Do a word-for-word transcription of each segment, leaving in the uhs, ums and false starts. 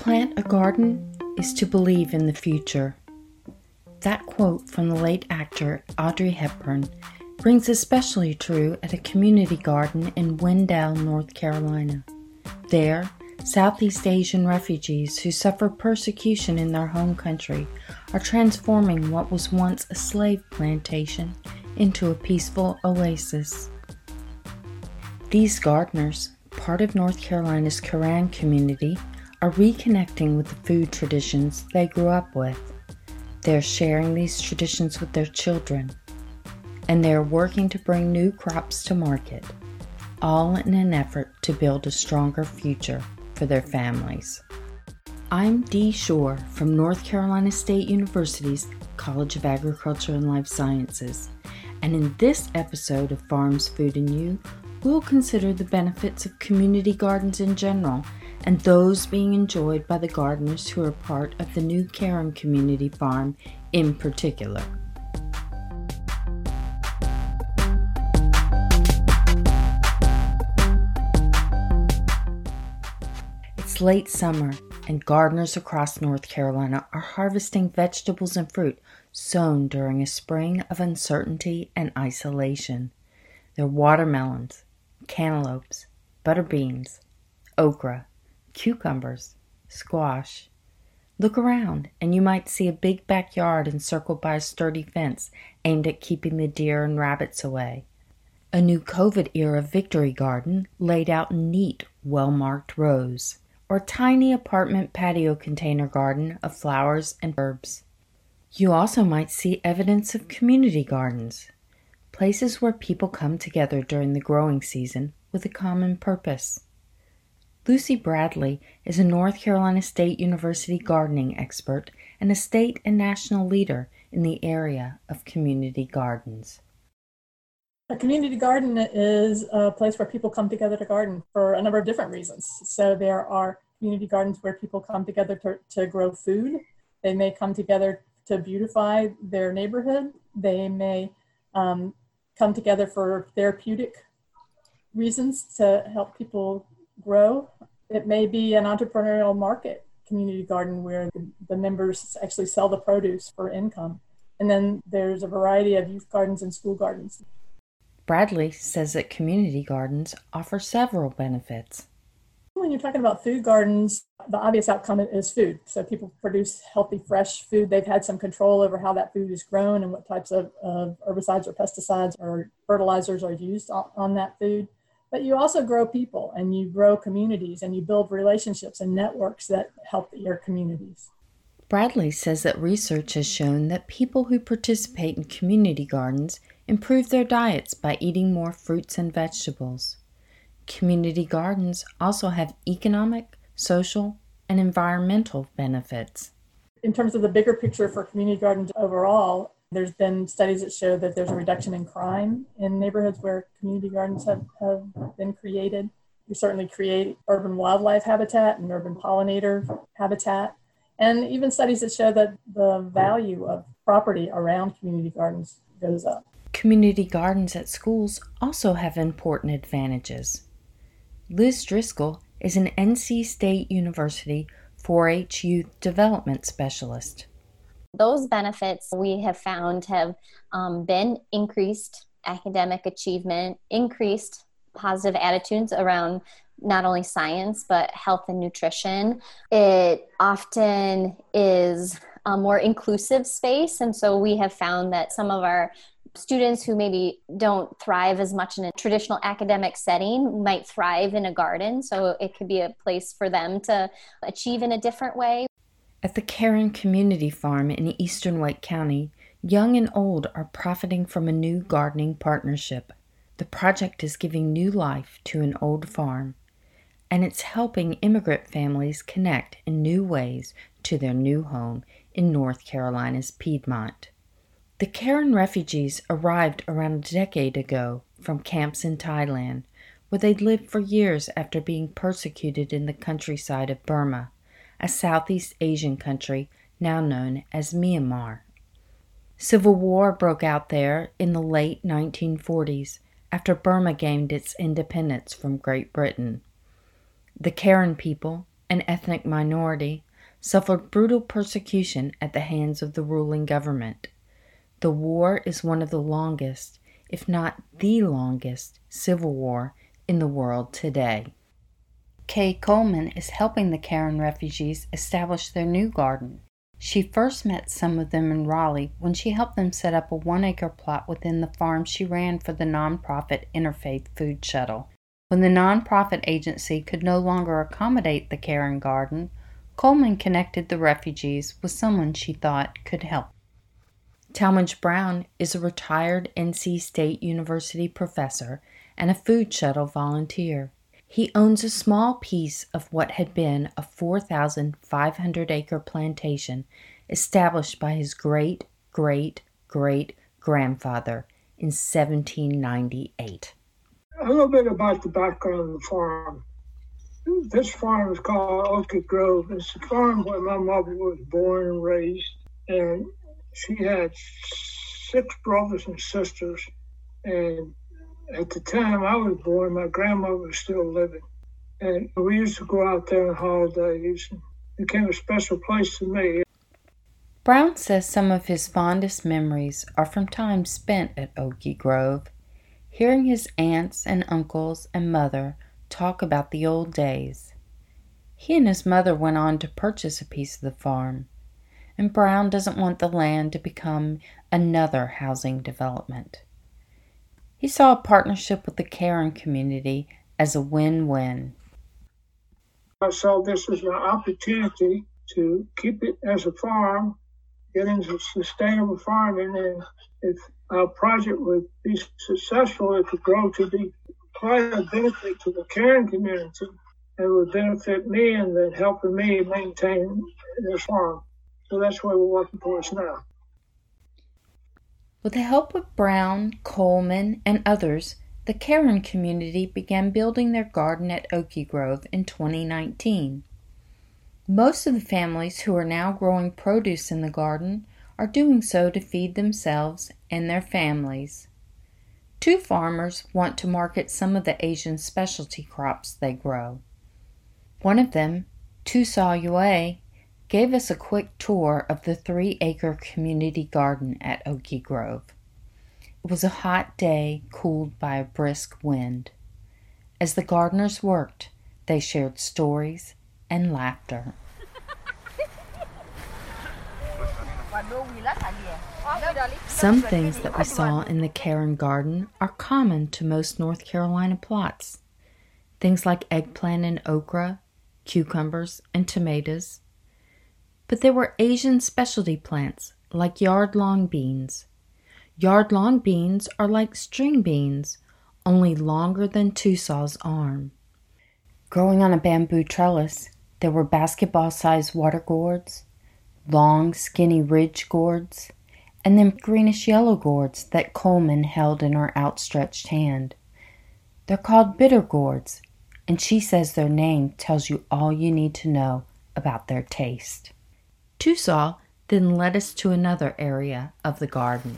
plant a garden is to believe in the future. That quote from the late actor Audrey Hepburn rings especially true at a community garden in Wendell, North Carolina. There, Southeast Asian refugees who suffer persecution in their home country are transforming what was once a slave plantation into a peaceful oasis. These gardeners, part of North Carolina's Karen community, are reconnecting with the food traditions they grew up with. They're sharing these traditions with their children, and they're working to bring new crops to market, all in an effort to build a stronger future for their families. I'm Dee Shore from North Carolina State University's College of Agriculture and Life Sciences, and in this episode of Farms, Food, and You, we'll consider the benefits of community gardens in general and those being enjoyed by the gardeners who are part of the new Karen Community Farm in particular. It's late summer, and gardeners across North Carolina are harvesting vegetables and fruit sown during a spring of uncertainty and isolation. They're watermelons, cantaloupes, butter beans, okra, cucumbers, squash. Look around, and you might see a big backyard encircled by a sturdy fence aimed at keeping the deer and rabbits away. A new COVID-era victory garden laid out in neat, well-marked rows, or a tiny apartment patio container garden of flowers and herbs. You also might see evidence of community gardens, places where people come together during the growing season with a common purpose. Lucy Bradley is a North Carolina State University gardening expert and a state and national leader in the area of community gardens. A community garden is a place where people come together to garden for a number of different reasons. So there are community gardens where people come together to, to grow food. They may come together to beautify their neighborhood. They may um, come together for therapeutic reasons to help people grow. It may be an entrepreneurial market community garden where the, the members actually sell the produce for income. And then there's a variety of youth gardens and school gardens. Bradley says that community gardens offer several benefits. When you're talking about food gardens, the obvious outcome is food. So people produce healthy, fresh food. They've had some control over how that food is grown and what types of, of herbicides or pesticides or fertilizers are used on, on that food. But you also grow people, and you grow communities, and you build relationships and networks that help your communities. Bradley says that research has shown that people who participate in community gardens improve their diets by eating more fruits and vegetables. Community gardens also have economic, social, and environmental benefits. In terms of the bigger picture for community gardens overall, there's been studies that show that there's a reduction in crime in neighborhoods where community gardens have, have been created. We certainly create urban wildlife habitat and urban pollinator habitat, and even studies that show that the value of property around community gardens goes up. Community gardens at schools also have important advantages. Liz Driscoll is an N C State University four H Youth Development Specialist. Those benefits we have found have um, been increased academic achievement, increased positive attitudes around not only science, but health and nutrition. It often is a more inclusive space. And so we have found that some of our students who maybe don't thrive as much in a traditional academic setting might thrive in a garden. So it could be a place for them to achieve in a different way. At the Karen Community Farm in eastern Wake County, young and old are profiting from a new gardening partnership. The project is giving new life to an old farm, and it's helping immigrant families connect in new ways to their new home in North Carolina's Piedmont. The Karen refugees arrived around a decade ago from camps in Thailand, where they'd lived for years after being persecuted in the countryside of Burma, a Southeast Asian country now known as Myanmar. Civil war broke out there in the late nineteen forties after Burma gained its independence from Great Britain. The Karen people, an ethnic minority, suffered brutal persecution at the hands of the ruling government. The war is one of the longest, if not the longest, civil war in the world today. Kay Coleman is helping the Karen refugees establish their new garden. She first met some of them in Raleigh when she helped them set up a one-acre plot within the farm she ran for the nonprofit Interfaith Food Shuttle. When the nonprofit agency could no longer accommodate the Karen Garden, Coleman connected the refugees with someone she thought could help. Talmadge Brown is a retired N C State University professor and a food shuttle volunteer. He owns a small piece of what had been a four thousand five hundred acre plantation established by his great-great-great-grandfather in seventeen ninety-eight. A little bit about the background of the farm. This farm is called Oakey Grove. It's the farm where my mother was born and raised, and she had six brothers and sisters, and at the time I was born, my grandmother was still living. And we used to go out there on holidays, and it became a special place to me. Brown says some of his fondest memories are from time spent at Oakey Grove, hearing his aunts and uncles and mother talk about the old days. He and his mother went on to purchase a piece of the farm, and Brown doesn't want the land to become another housing development. He saw a partnership with the Karen community as a win-win. I saw this as an opportunity to keep it as a farm, get into sustainable farming, and if our project would be successful, it could grow to be quite a benefit to the Karen community. It would benefit me and then helping me maintain this farm. So that's what we're working towards now. With the help of Brown, Coleman, and others, the Karen community began building their garden at Oakey Grove in twenty nineteen. Most of the families who are now growing produce in the garden are doing so to feed themselves and their families. Two farmers want to market some of the Asian specialty crops they grow. One of them, Tusaw Yue, gave us a quick tour of the three-acre community garden at Oakey Grove. It was a hot day, cooled by a brisk wind. As the gardeners worked, they shared stories and laughter. Some things that we saw in the Karen garden are common to most North Carolina plots. Things like eggplant and okra, cucumbers and tomatoes. But there were Asian specialty plants like yard-long beans. Yard-long beans are like string beans, only longer than Tusaw's arm. Growing on a bamboo trellis, there were basketball-sized water gourds, long, skinny ridge gourds, and then greenish-yellow gourds that Coleman held in her outstretched hand. They're called bitter gourds, and she says their name tells you all you need to know about their taste. Tusaw then led us to another area of the garden.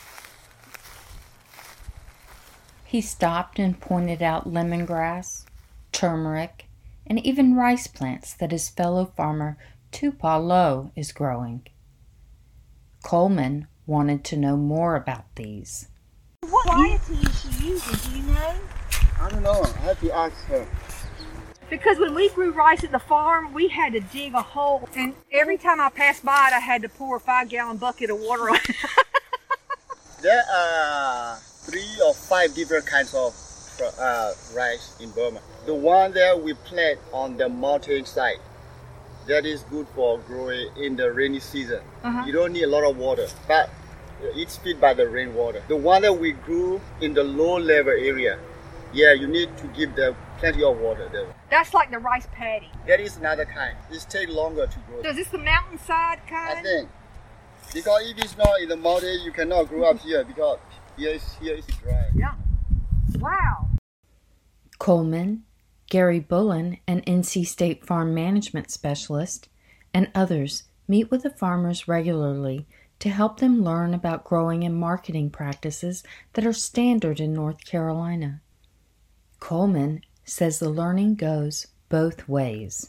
He stopped and pointed out lemongrass, turmeric, and even rice plants that his fellow farmer Tupaw Low is growing. Coleman wanted to know more about these. What variety is she using, do you know? I don't know, I have to ask her. Because when we grew rice at the farm, we had to dig a hole. And every time I passed by it, I had to pour a five-gallon bucket of water on it. There are three or five different kinds of uh, rice in Burma. The one that we plant on the mountain side, that is good for growing in the rainy season. Uh-huh. You don't need a lot of water, but it's fed by the rainwater. The one that we grew in the low level area, yeah, you need to give them plenty of water there. That's like the rice paddy. That is another kind. It takes longer to grow. So is this the mountainside kind? I think. Because if it's not in the mountain, you cannot grow up here because here is, here is dry. Yeah. Wow. Coleman, Gary Bullen, an N C State farm management specialist, and others meet with the farmers regularly to help them learn about growing and marketing practices that are standard in North Carolina. Coleman says the learning goes both ways.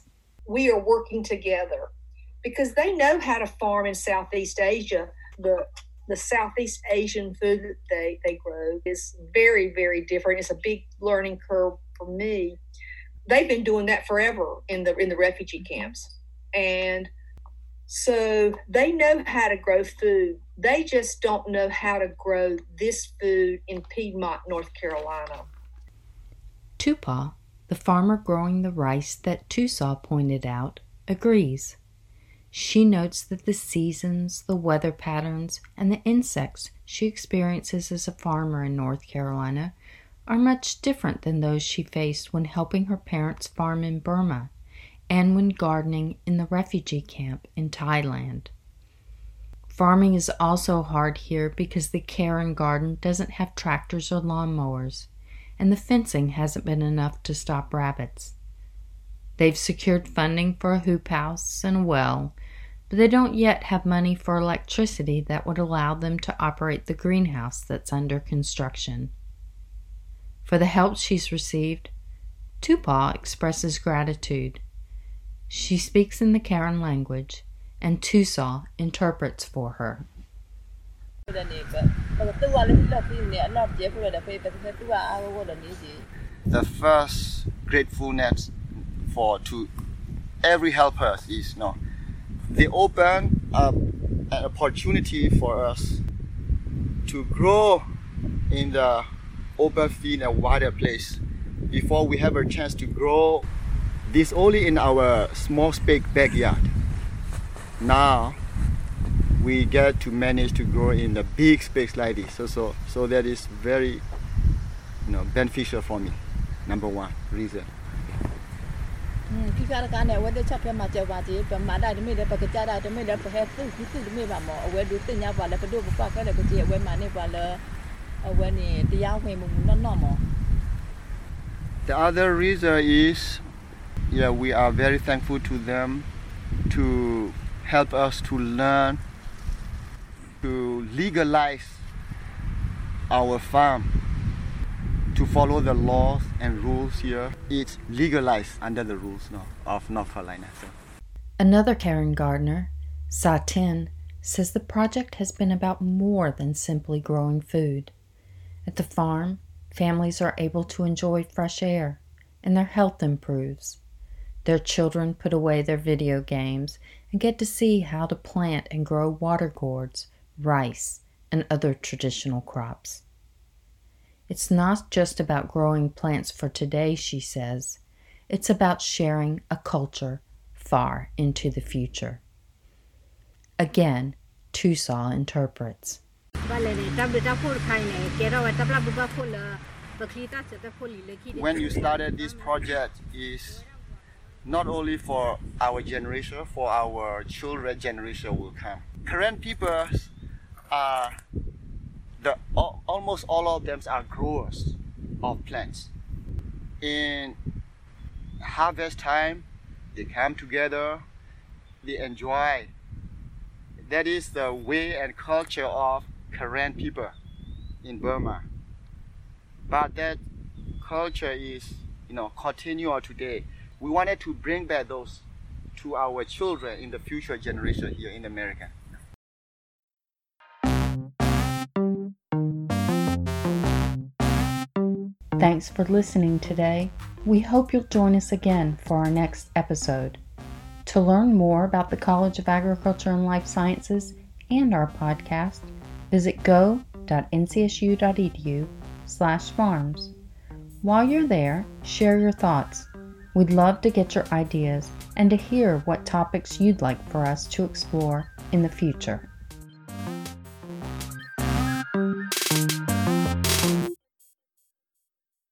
we are working together because they know how to farm in Southeast Asia. The the Southeast Asian food that they, they grow is very, very different. It's a big learning curve for me. They've been doing that forever in the in the refugee camps. And so they know how to grow food. They just don't know how to grow this food in Piedmont, North Carolina. Tupac, the farmer growing the rice that Tusaw pointed out, agrees. She notes that the seasons, the weather patterns, and the insects she experiences as a farmer in North Carolina are much different than those she faced when helping her parents farm in Burma and when gardening in the refugee camp in Thailand. Farming is also hard here because the care and garden doesn't have tractors or lawnmowers, and the fencing hasn't been enough to stop rabbits. They've secured funding for a hoop house and a well, but they don't yet have money for electricity that would allow them to operate the greenhouse that's under construction. For the help she's received, Tupac expresses gratitude. She speaks in the Karen language, and Tusaw interprets for her. The first gratefulness for to every helper is no, they open up an opportunity for us to grow in the open field and wider place. Before we have a chance to grow this only in our small space backyard. Now we get to manage to grow in a big space like this. So so so that is very, you know, beneficial for me. Number one reason. The other reason is, yeah, we are very thankful to them to help us to learn to legalize our farm, to follow the laws and rules here. It's legalized under the rules now of North Carolina. So. Another Karen gardener, Sa Tin, says the project has been about more than simply growing food. At the farm, families are able to enjoy fresh air, and their health improves. Their children put away their video games and get to see how to plant and grow water gourds, rice, and other traditional crops. It's not just about growing plants for today, she says. It's about sharing a culture far into the future. Again, Tusaw interprets. When you started this project is not only for our generation, for our children generation will come. Current people are, the almost all of them are growers of plants. In harvest time, they come together, they enjoy. That is the way and culture of Karen people in Burma. But that culture is, you know, continual today. We wanted to bring back those to our children in the future generation here in America. Thanks for listening today. We hope you'll join us again for our next episode. To learn more about the College of Agriculture and Life Sciences and our podcast, visit go dot n c s u dot e d u slash farms. While you're there, share your thoughts. We'd love to get your ideas and to hear what topics you'd like for us to explore in the future.